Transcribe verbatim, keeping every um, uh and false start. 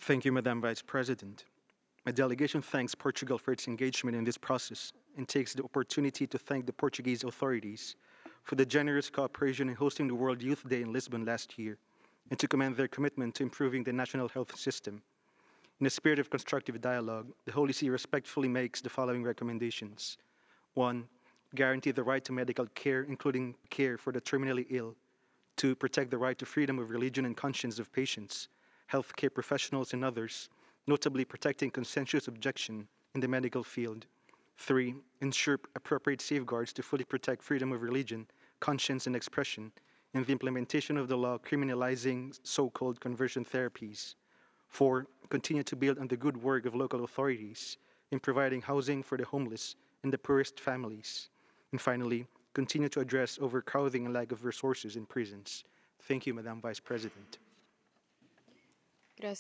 Thank you, Madam Vice President. My delegation thanks Portugal for its engagement in this process and takes the opportunity to thank the Portuguese authorities for the generous cooperation in hosting the World Youth Day in Lisbon last year and to commend their commitment to improving the national health system. In a spirit of constructive dialogue, the Holy See respectfully makes the following recommendations. One, guarantee the right to medical care, including care for the terminally ill. Two, protect the right to freedom of religion and conscience of patients, healthcare professionals, and others, notably protecting consensuous objection in the medical field. Three, ensure appropriate safeguards to fully protect freedom of religion, conscience, and expression in the implementation of the law criminalizing so-called conversion therapies. Four, continue to build on the good work of local authorities in providing housing for the homeless and the poorest families. And finally, continue to address overcrowding and lack of resources in prisons. Thank you, Madam Vice President.